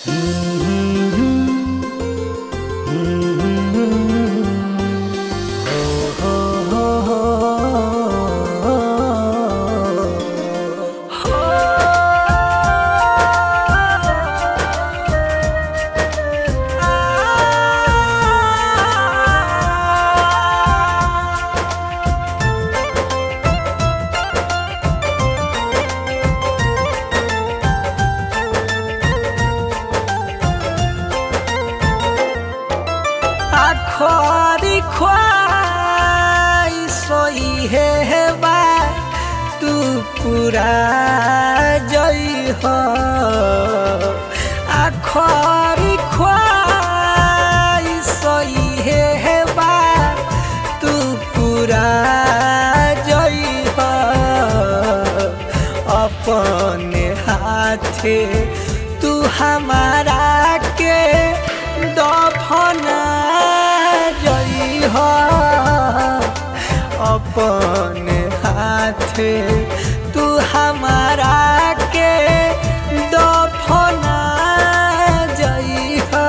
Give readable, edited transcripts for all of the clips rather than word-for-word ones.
आखरी ख्वाहिश है बा तू पूरा जई हो। आखरी ख्वाहिश है बा तू पूरा जई हो। अपने हाथे तू हमारा के दफना अपने हाथे तू हमारा के दफना जइहा।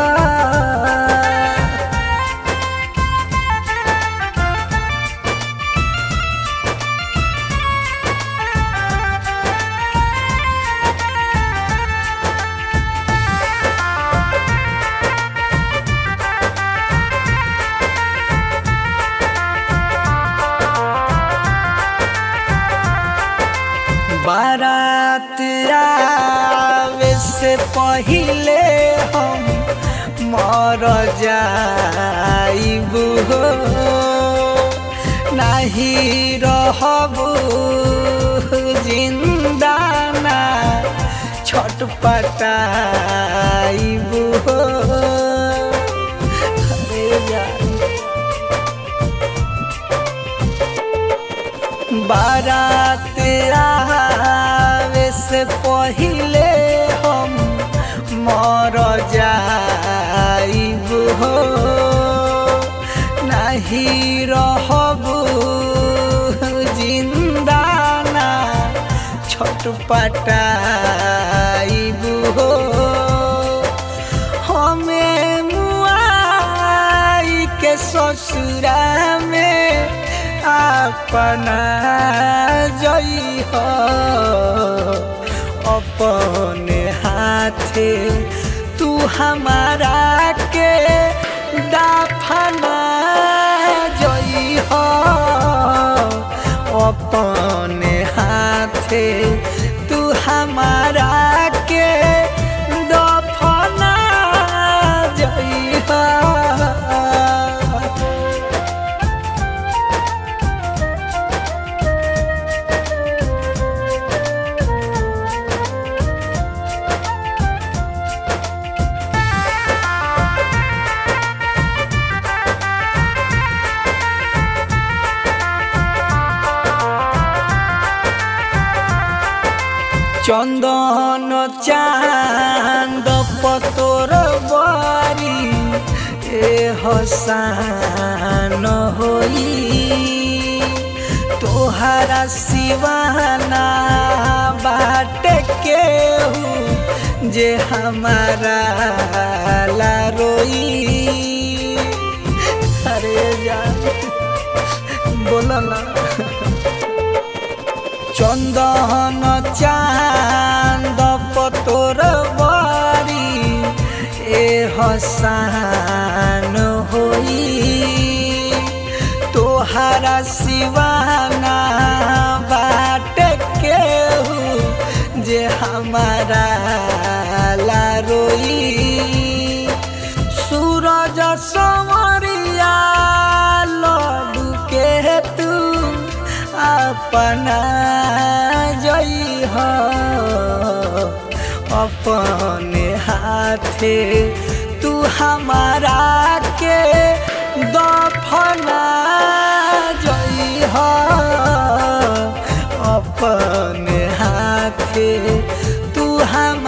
बारात आवे से पहिले हम मर जाइबू हो। नहीं रहबू जिंदा ना छटपटाइबू हो। बारात आवे से पहिले हम मर जाइबू हो। नहीं रहबू जिंदा ना छटपटाइबू हो। हमें मुआई के ससुरा में अपना जई हो। अपने हाथे तू हमारा के दफना जई हो। अपने हाथे तू हमारा के दफना जई हो। चंदन चांद पतोर बारी ए हसान होई। तोहरा सिवाना बाटे केहू जे हमारा ला रोई। अरे जान बोला ना। चंदन चांद पतोर बारी ए हसान होई। तोहरा सिवाना बाटे केहू जे हमारा ला रोई। सूरज संवरिया लड्डू के तू अपना जई हो। अपने हाथे तू हमारा के दफना जई हो। अपने हाथे तू हम